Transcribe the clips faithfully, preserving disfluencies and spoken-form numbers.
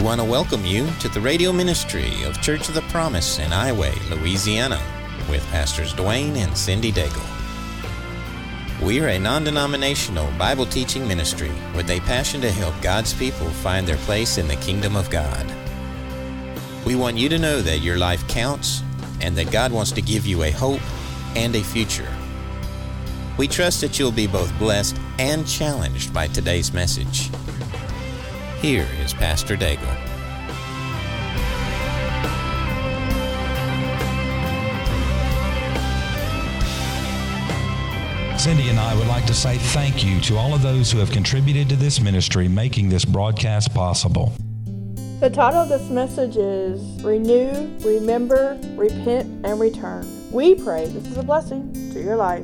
want to welcome you to the radio ministry of Church of the Promise in Highway, Louisiana, with Pastors Dwayne and Cindy Daigle. We are a non-denominational Bible teaching ministry with a passion to help God's people find their place in the kingdom of God. We want you to know that your life counts and that God wants to give you a hope and a future. We trust that you'll be both blessed and challenged by today's message. Here is Pastor Daigle. Cindy and I would like to say thank you to all of those who have contributed to this ministry, making this broadcast possible. The title of this message is Renew, Remember, Repent, and Return. We pray this is a blessing to your life.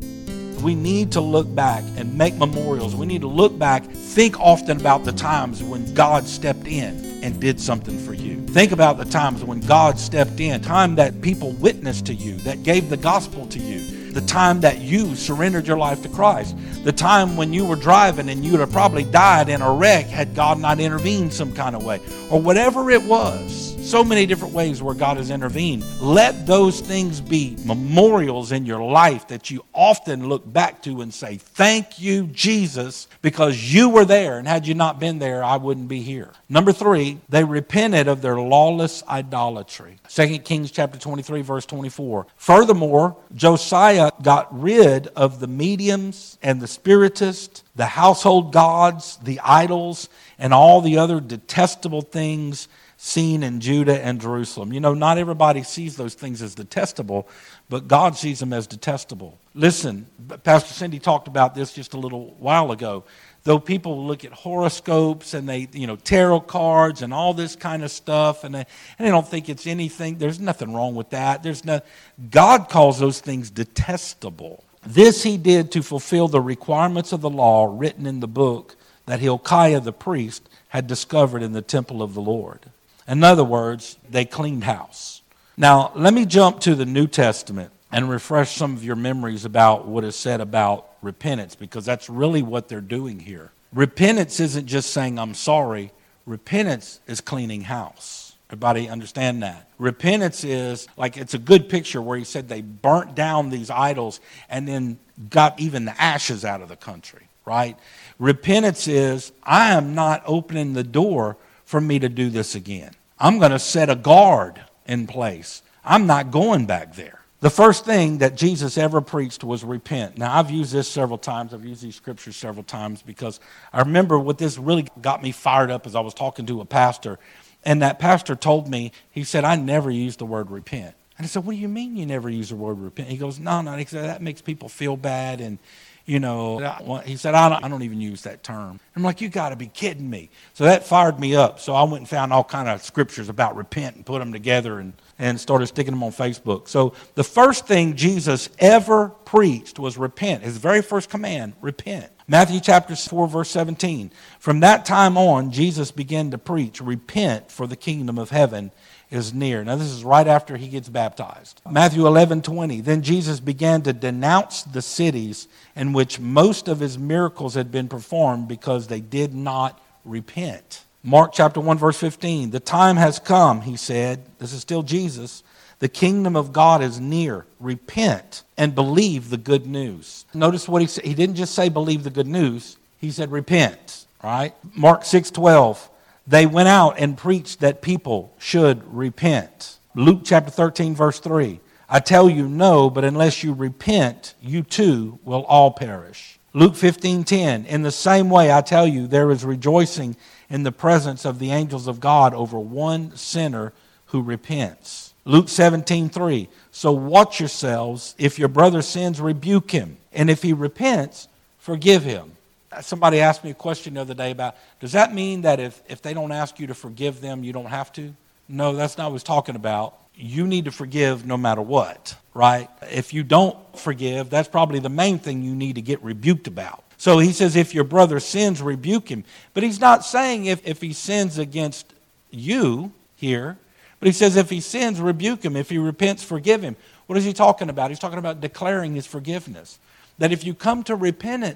We need to look back and make memorials. We need to look back, think often about the times when God stepped in and did something for you. Think about the times when God stepped in, time that people witnessed to you, that gave the gospel to you, the time that you surrendered your life to Christ, the time when you were driving and you would have probably died in a wreck had God not intervened some kind of way, or whatever it was. So many different ways where God has intervened. Let those things be memorials in your life that you often look back to and say, thank you, Jesus, because you were there, and had you not been there, I wouldn't be here. Number three, they repented of their lawless idolatry. Second Kings chapter twenty-three, verse twenty-four. Furthermore, Josiah got rid of the mediums and the spiritists, the household gods, the idols, and all the other detestable things seen in Judah and Jerusalem. You know, not everybody sees those things as detestable, but God sees them as detestable. Listen, Pastor Cindy talked about this just a little while ago. Though people look at horoscopes and they, you know, tarot cards and all this kind of stuff, and they, and they don't think it's anything, there's nothing wrong with that. There's no, God calls those things detestable. This he did to fulfill the requirements of the law written in the book that Hilkiah the priest had discovered in the temple of the Lord. In other words, they cleaned house. Now, let me jump to the New Testament and refresh some of your memories about what is said about repentance, because that's really what they're doing here. Repentance isn't just saying, I'm sorry. Repentance is cleaning house. Everybody understand that? Repentance is, like, it's a good picture where he said they burnt down these idols and then got even the ashes out of the country, right? Repentance is, I am not opening the door for me to do this again. I'm going to set a guard in place. I'm not going back there. The first thing that Jesus ever preached was repent. Now, I've used this several times. I've used these scriptures several times because I remember what this really got me fired up as I was talking to a pastor. And that pastor told me, he said, I never used the word repent. And I said, what do you mean you never use the word repent? He goes, no, no. He said, that makes people feel bad. And, you know, he said, I don't, I don't even use that term. I'm like, you got to be kidding me. So that fired me up. So I went and found all kind of scriptures about repent and put them together and, and started sticking them on Facebook. So the first thing Jesus ever preached was repent. His very first command, repent. Matthew chapter four, verse seventeen. From that time on, Jesus began to preach, repent, for the kingdom of heaven is near. Now, this is right after he gets baptized. Matthew eleven twenty. Then Jesus began to denounce the cities in which most of his miracles had been performed because they did not repent. Mark chapter one, verse fifteen. The time has come, he said. This is still Jesus. The kingdom of God is near. Repent and believe the good news. Notice what he said. He didn't just say believe the good news. He said repent. Right? Mark six twelve. They went out and preached that people should repent. Luke chapter thirteen, verse three. I tell you, no, but unless you repent, you too will all perish. Luke fifteen ten. In the same way, I tell you, there is rejoicing in the presence of the angels of God over one sinner who repents. Luke seventeen three. So watch yourselves. If your brother sins, rebuke him. And if he repents, forgive him. Somebody asked me a question the other day about, does that mean that if, if they don't ask you to forgive them, you don't have to? No, that's not what I was talking about. You need to forgive no matter what, right? If you don't forgive, that's probably the main thing you need to get rebuked about. So he says, if your brother sins, rebuke him. But he's not saying if, if he sins against you here, but he says if he sins, rebuke him. If he repents, forgive him. What is he talking about? He's talking about declaring his forgiveness. That if you come to repentance,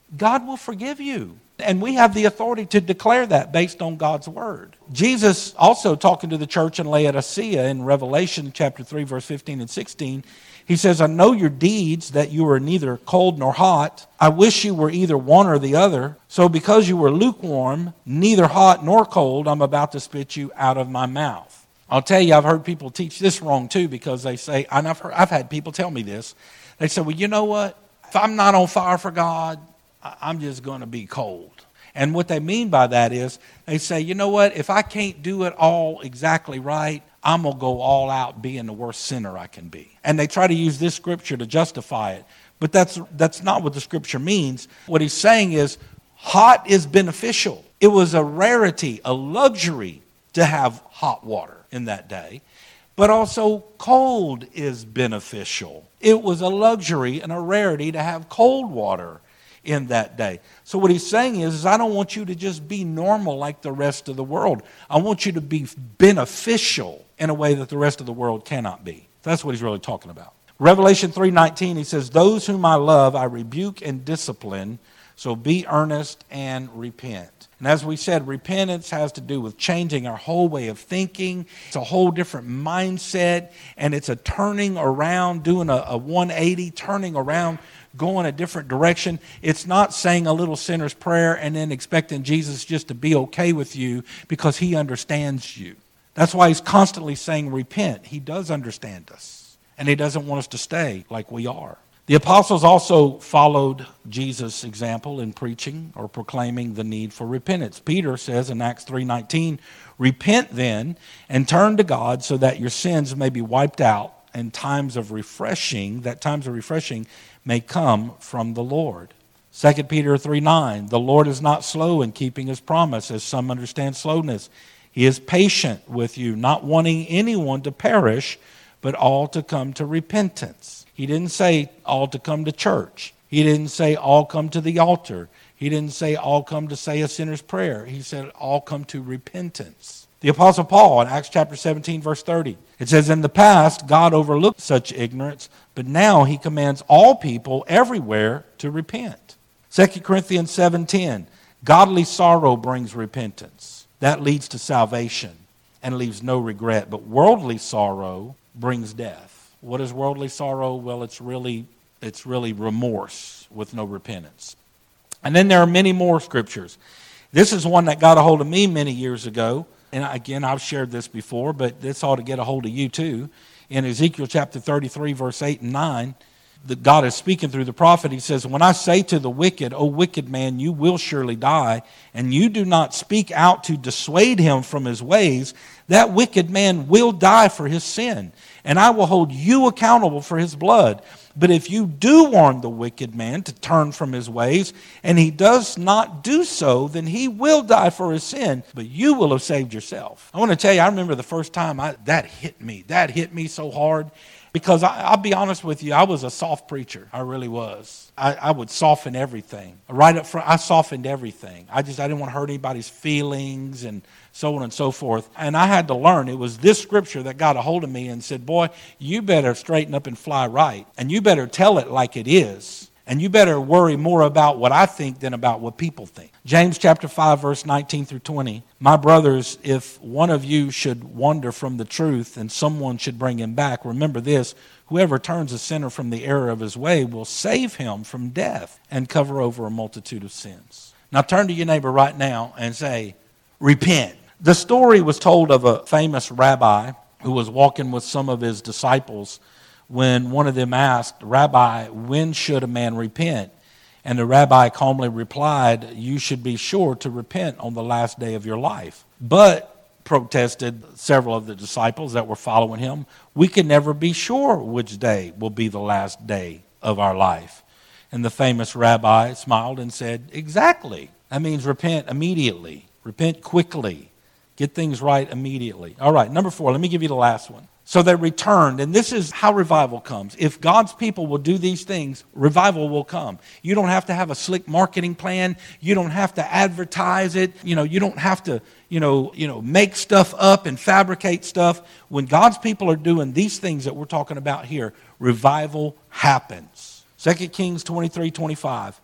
God will forgive you. And we have the authority to declare that based on God's word. Jesus also talking to the church in Laodicea in Revelation chapter three, verse fifteen and sixteen, he says, I know your deeds, that you are neither cold nor hot. I wish you were either one or the other. So because you were lukewarm, neither hot nor cold, I'm about to spit you out of my mouth. I'll tell you, I've heard people teach this wrong too, because they say, and I've, heard, I've had people tell me this, they say, well, you know what? If I'm not on fire for God, I'm just going to be cold. And what they mean by that is, they say, you know what? If I can't do it all exactly right, I'm going to go all out being the worst sinner I can be. And they try to use this scripture to justify it. But that's that's not what the scripture means. What he's saying is, hot is beneficial. It was a rarity, a luxury to have hot water in that day. But also cold is beneficial. It was a luxury and a rarity to have cold water in that day. So what he's saying is, is I don't want you to just be normal like the rest of the world. I want you to be beneficial in a way that the rest of the world cannot be. That's what he's really talking about. Revelation three nineteen, he says, those whom I love, I rebuke and discipline, so be earnest and repent. And as we said, repentance has to do with changing our whole way of thinking. It's a whole different mindset, and it's a turning around, doing a, a one eighty, turning around, going a different direction. It's not saying a little sinner's prayer and then expecting Jesus just to be okay with you because he understands you. That's why he's constantly saying repent. He does understand us, and he doesn't want us to stay like we are. The apostles also followed Jesus' example in preaching or proclaiming the need for repentance. Peter says in Acts three nineteen, repent then and turn to God so that your sins may be wiped out and times of refreshing, that times of refreshing may come from the Lord. Second Peter three nine, the Lord is not slow in keeping his promise, as some understand slowness. He is patient with you, not wanting anyone to perish, but all to come to repentance. He didn't say all to come to church. He didn't say all come to the altar. He didn't say all come to say a sinner's prayer. He said all come to repentance. The Apostle Paul in Acts chapter seventeen, verse thirty, it says, in the past, God overlooked such ignorance, but now he commands all people everywhere to repent. Second Corinthians seven ten, godly sorrow brings repentance. That leads to salvation and leaves no regret, but worldly sorrow brings death. What is worldly sorrow? Well, it's really it's really remorse with no repentance. And then there are many more scriptures. This is one that got a hold of me many years ago. And again, I've shared this before, but this ought to get a hold of you too. In Ezekiel chapter thirty-three, verse eight and nine, that God is speaking through the prophet. He says, when I say to the wicked, O wicked man, you will surely die, and you do not speak out to dissuade him from his ways, that wicked man will die for his sin, and I will hold you accountable for his blood. But if you do warn the wicked man to turn from his ways, and he does not do so, then he will die for his sin, but you will have saved yourself. I want to tell you, I remember the first time I, that hit me. That hit me so hard. Because I, I'll be honest with you, I was a soft preacher. I really was. I, I would soften everything. Right up front, I softened everything. I just I didn't want to hurt anybody's feelings and so on and so forth. And I had to learn. It was this scripture that got a hold of me and said, boy, you better straighten up and fly right. And you better tell it like it is. And you better worry more about what I think than about what people think. James chapter five, verse nineteen through twenty. My brothers, if one of you should wander from the truth and someone should bring him back, remember this, whoever turns a sinner from the error of his way will save him from death and cover over a multitude of sins. Now turn to your neighbor right now and say, repent. The story was told of a famous rabbi who was walking with some of his disciples when one of them asked, Rabbi, when should a man repent? And the rabbi calmly replied, you should be sure to repent on the last day of your life. But, protested several of the disciples that were following him, we can never be sure which day will be the last day of our life. And the famous rabbi smiled and said, exactly. That means repent immediately. Repent quickly. Get things right immediately. All right, number four, let me give you the last one. So they returned, and this is how revival comes. If God's people will do these things, revival will come. You don't have to have a slick marketing plan. You don't have to advertise it. You know, you don't have to, you know, you know, make stuff up and fabricate stuff. When God's people are doing these things that we're talking about here, revival happens. Second Kings twenty-three twenty-five.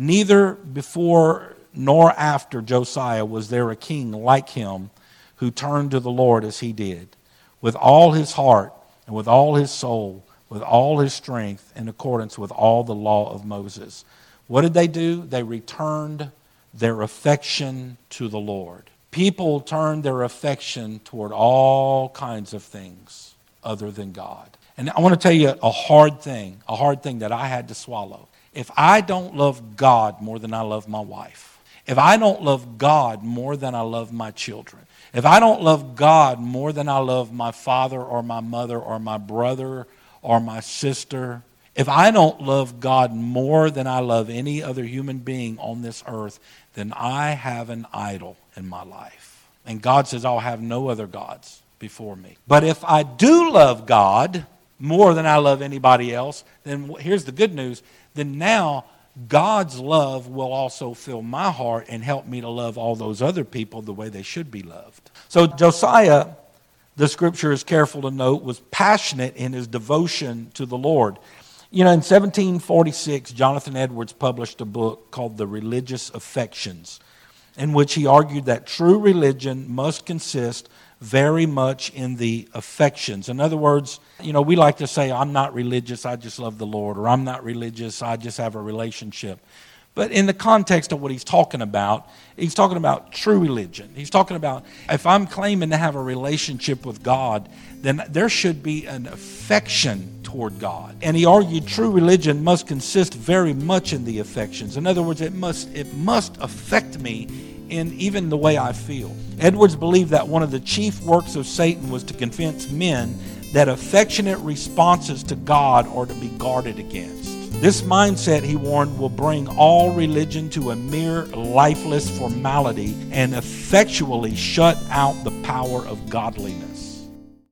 Neither before nor after Josiah was there a king like him who turned to the Lord as he did, with all his heart and with all his soul, with all his strength, in accordance with all the law of Moses. What did they do? They returned their affection to the Lord. People turned their affection toward all kinds of things other than God. And I want to tell you a hard thing, a hard thing that I had to swallow. If I don't love God more than I love my wife, if I don't love God more than I love my children, if I don't love God more than I love my father or my mother or my brother or my sister, if I don't love God more than I love any other human being on this earth, then I have an idol in my life. And God says, I'll have no other gods before me. But if I do love God more than I love anybody else, then here's the good news. Then now God's love will also fill my heart and help me to love all those other people the way they should be loved. So Josiah, the scripture is careful to note, was passionate in his devotion to the Lord. You know, in seventeen forty-six, Jonathan Edwards published a book called The Religious Affections, in which he argued that true religion must consist very much in the affections. In other words, you know, we like to say, I'm not religious, I just love the Lord, or I'm not religious, I just have a relationship. But in the context of what he's talking about, he's talking about true religion. He's talking about, if I'm claiming to have a relationship with God, then there should be an affection toward God. And he argued true religion must consist very much in the affections. In other words, it must it must affect me in even the way I feel. Edwards believed that one of the chief works of Satan was to convince men that affectionate responses to God are to be guarded against. This mindset, he warned, will bring all religion to a mere lifeless formality and effectually shut out the power of godliness.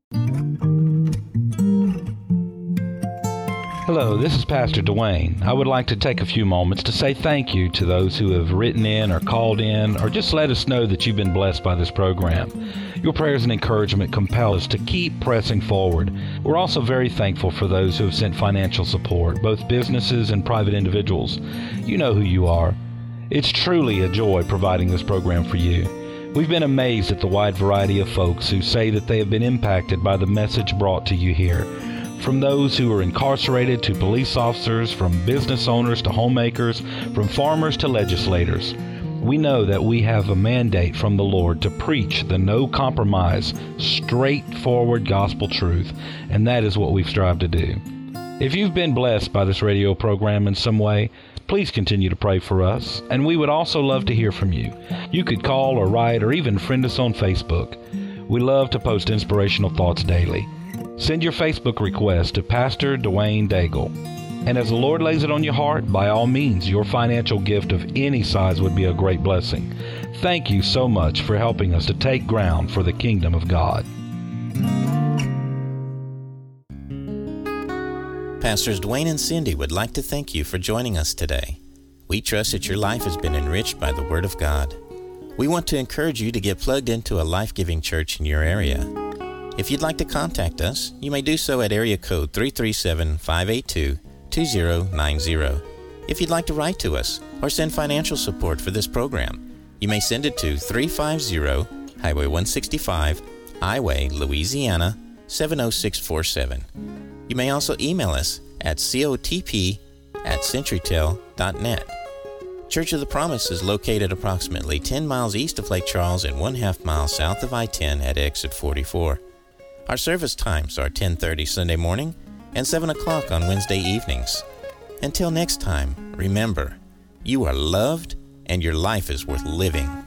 Hello, this is Pastor Dwayne. I would like to take a few moments to say thank you to those who have written in or called in or just let us know that you've been blessed by this program. Your prayers and encouragement compel us to keep pressing forward. We're also very thankful for those who have sent financial support, both businesses and private individuals. You know who you are. It's truly a joy providing this program for you. We've been amazed at the wide variety of folks who say that they have been impacted by the message brought to you here. From those who are incarcerated to police officers, from business owners to homemakers, from farmers to legislators. We know that we have a mandate from the Lord to preach the no-compromise, straightforward gospel truth, and that is what we've strived to do. If you've been blessed by this radio program in some way, please continue to pray for us, and we would also love to hear from you. You could call or write or even friend us on Facebook. We love to post inspirational thoughts daily. Send your Facebook request to Pastor Dwayne Daigle. And as the Lord lays it on your heart, by all means, your financial gift of any size would be a great blessing. Thank you so much for helping us to take ground for the kingdom of God. Pastors Dwayne and Cindy would like to thank you for joining us today. We trust that your life has been enriched by the Word of God. We want to encourage you to get plugged into a life-giving church in your area. If you'd like to contact us, you may do so at area code three three seven, five eight two, two zero nine zero. If you'd like to write to us or send financial support for this program, you may send it to three fifty Highway one sixty-five, Highway, Louisiana, seven oh six four seven. You may also email us at cotp at centurytel dot net. Church of the Promise is located approximately ten miles east of Lake Charles and one half mile south of I ten at exit forty-four. Our service times are ten thirty Sunday morning and seven o'clock on Wednesday evenings. Until next time, remember, you are loved and your life is worth living.